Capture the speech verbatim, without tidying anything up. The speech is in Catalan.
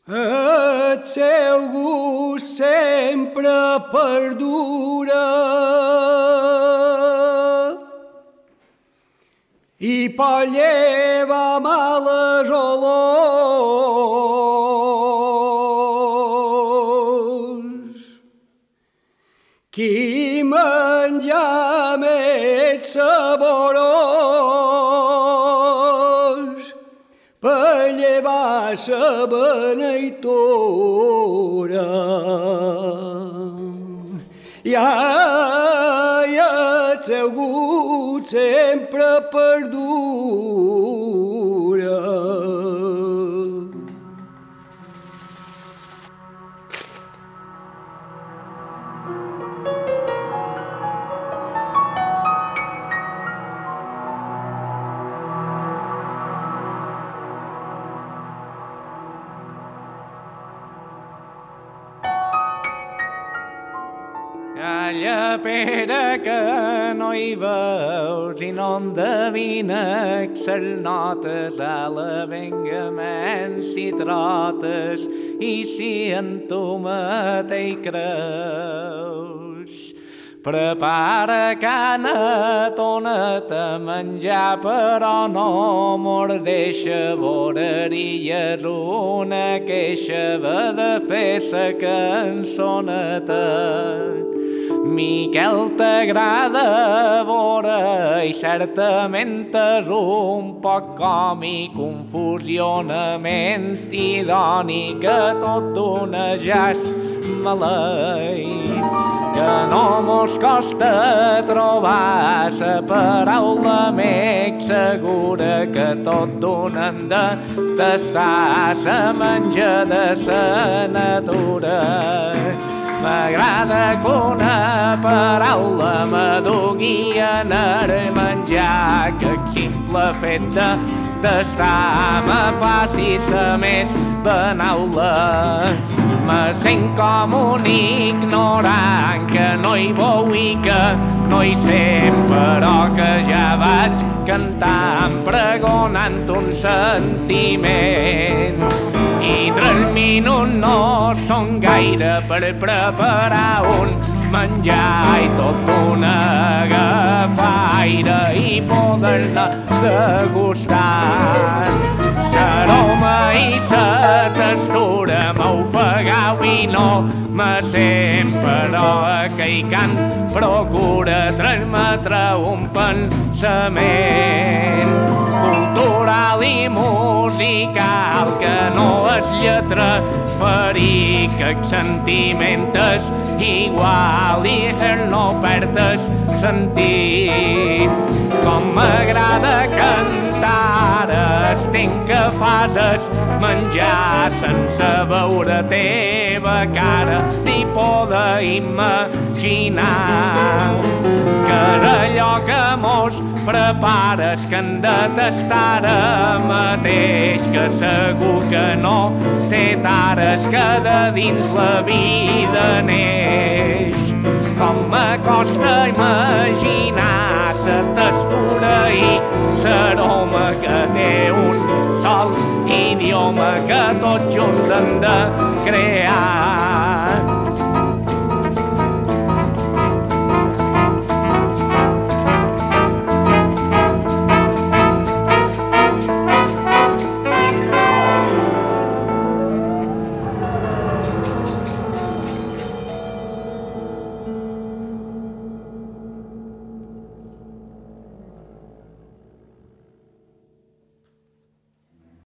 El seu gust sempre perdura i pot llevar males olors. Qui menja més saborós per llevar sa beneitora. I ai, el seu gust sempre perdura. Calla, Pere, que no hi veus i no endevines les notes a l'avengaments si trotes i si en tu mateix creus. Prepara canetona a menjar, però no mordeixa voreries una queixa de fer sa cançoneta. Miquel t'agrada vora i certament és un poc còmic, confusionament idònic, que tot d'una jas maleït. Que no mos costa trobar sa paraula més segura, que tot d'un hem de tastar sa menja de sa natura. M'agrada que una paraula m'adugui en el menjar, que el simple fet de tastar me faci sa més benaula. Me sent com un ignorant que no hi veu i que no hi sent, però que ja vaig cantant pregonant un sentiment. I tres minuts no són gaire per preparar un menjar i tot una agafaire i poder-ne degustar. L'aroma i la textura m'ofegau i no me sent, però aquell cant procura transmetre un pensament cultural i musical que no és lletra ferir, que el sentiment és igual i el no perd el sentit. Com m'agrada cantar, estic que fas es menjar sense veure teva cara ni poder imaginar que és allò que mos prepares, que hem de tastar ara mateix, que segur que no té tares, que de dins la vida neix. Com m'acosta imaginar sa textura i s'aroma que té un sol idioma que tots junts hem de crear.